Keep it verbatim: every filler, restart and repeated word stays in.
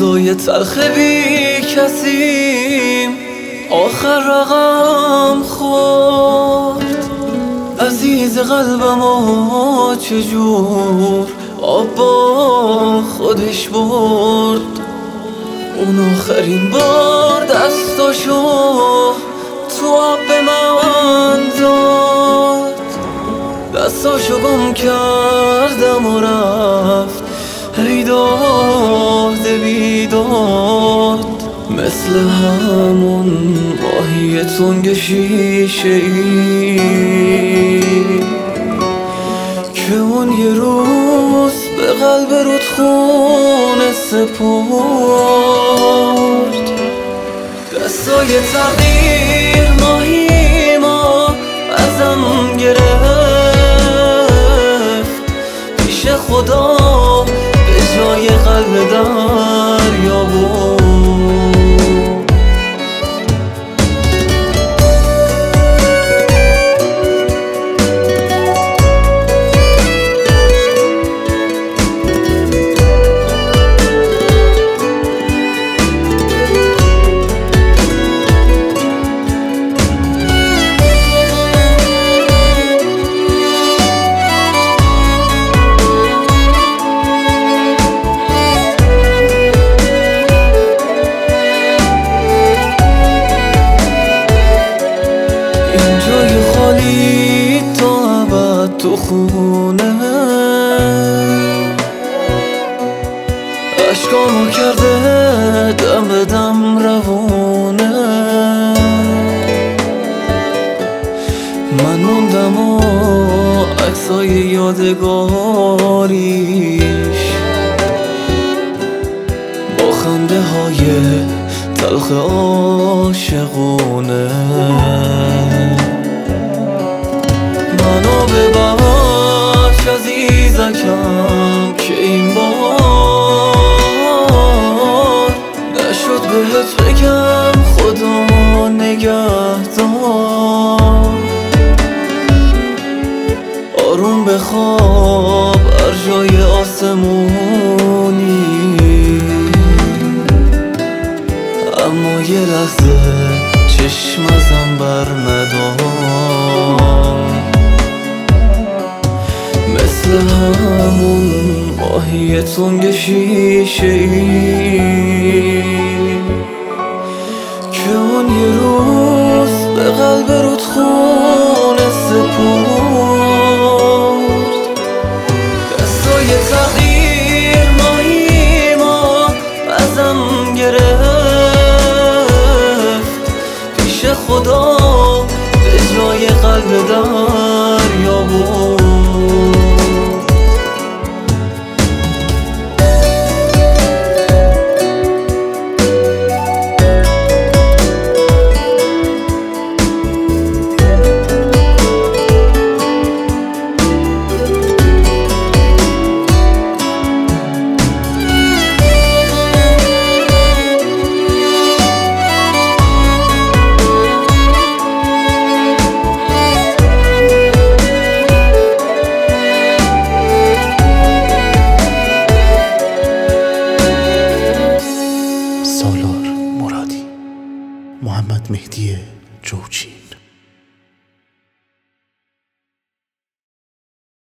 روزای تلخ بی کسیم آخر رقم خورد. عزیز قلبم آ چجور آب با خودش برد. اون آخرین بار دستاشو تو آب به من داد. دستاشو گم کردم و رفت ای داد بیداد. مثل همون ماهی تنگ شیشه ای که اون یه روز به قلب رودخونه سپرد. دستای تغییر ماهی ما ازم گرفت. پیش خدا به جای قلب دریا بود. جای خالی تا ابد تو خونه عشقامو کرده دم به دم روونه. من موندم و عکسای یادگاریش با خنده های تلخ عاشقونه. منو ببخش عزیزکم که این بار نشد بهت بگم خدا نگهدار. آروم بخواب ارجای آسمونی اما یه لحظه چشم ازم بر ندار. مثل همون ماهی تنگ شیشه ای که اون یه روز به قلب رودخونه سپرد. دستای تغییر ماهی ما ازم گرفت. پیش خدا به جای قلب دریا بود. سالار مرادی، محمد مهدی جوچی.